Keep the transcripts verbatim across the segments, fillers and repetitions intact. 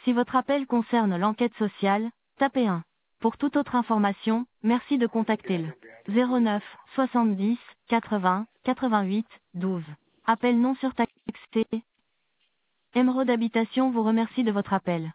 Si votre appel concerne l'enquête sociale, tapez un. Pour toute autre information, merci de contacter le zéro neuf soixante-dix quatre-vingts quatre-vingt-huit douze. Appel non surtaxé. Emeraude Habitation vous remercie de votre appel.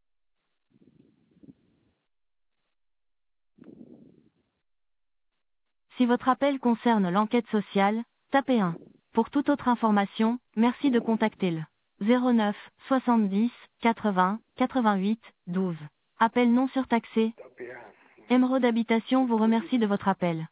Si votre appel concerne l'enquête sociale, tapez un. Pour toute autre information, merci de contacter le zéro neuf soixante-dix quatre-vingts quatre-vingt-huit douze. Appel non surtaxé. Emeraude Habitation vous remercie de votre appel.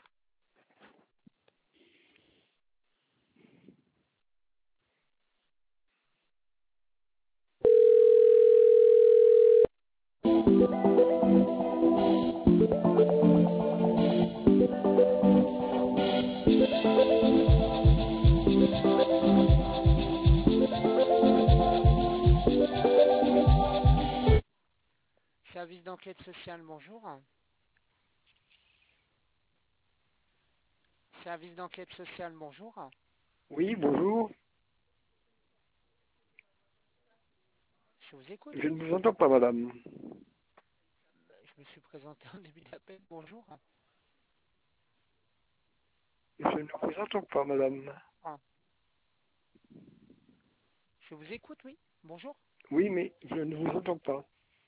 Service d'enquête sociale, bonjour. Service d'enquête sociale, bonjour. Oui, bonjour. Je vous écoute, Je oui. ne vous entends pas, madame. Je me suis présenté en début d'appel, bonjour. Je ne vous entends pas, madame. Ah, je vous écoute, oui. Bonjour. Oui, mais je ne vous entends pas.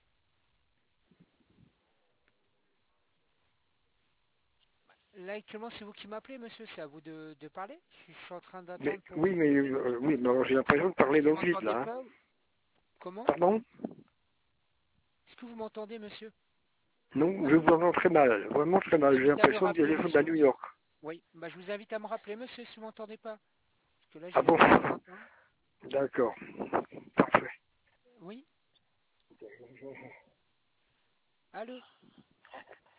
Là, actuellement, c'est vous qui m'appelez, monsieur. C'est à vous de, de parler. Je suis en train Mais d'attendre pour oui, vous mais poser. euh, oui, mais alors j'ai l'impression de parler Vous dans le vide, m'entendez là. Hein. pas? Comment? Pardon? Est-ce que vous m'entendez, monsieur? Non, je vous entends très mal, vraiment Je très vous mal. J'ai invite à me l'impression de rappeler, téléphone à monsieur. New York. Oui, bah, je vous invite à me rappeler, monsieur, si vous m'entendez pas. Parce que là, Ah j'ai bon? de temps en temps. D'accord. Parfait. Oui. Allô?